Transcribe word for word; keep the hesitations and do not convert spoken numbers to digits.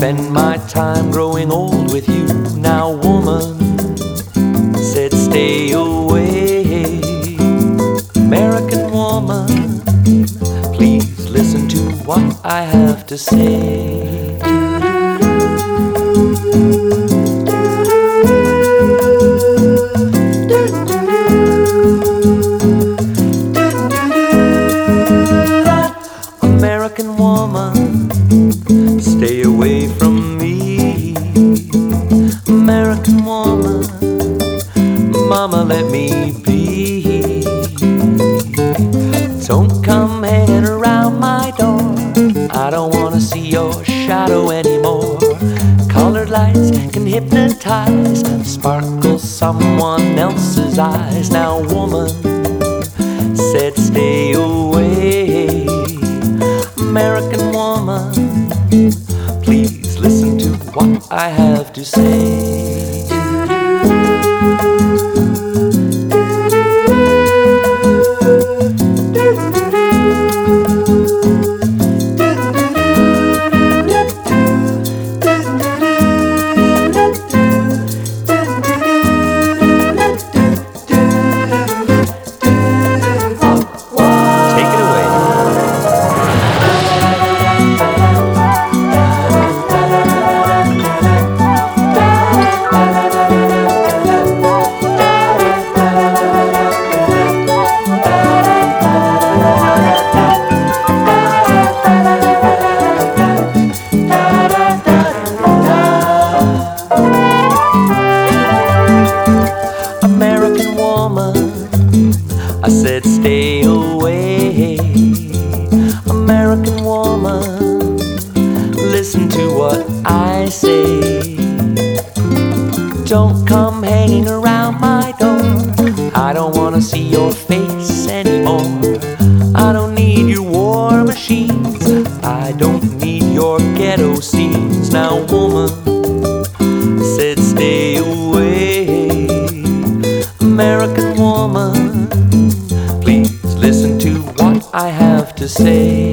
spend my time growing old with you. Now woman said stay away. American woman, please listen to what I have to say. American woman, stay away from me. American woman, mama, let me be. Don't come hanging around my door. I don't wanna see your shadow anymore. Colored lights can hypnotize, sparkle someone else's eyes. Now woman said stay away. American woman, please listen to what I have to say. American woman, I said stay away. American woman, listen to what I say. Don't come hanging around my door. I don't wanna see your face anymore. I don't need your war machines. I don't need your ghetto scenes. Now woman said stay away. American woman, please listen to what I have to say.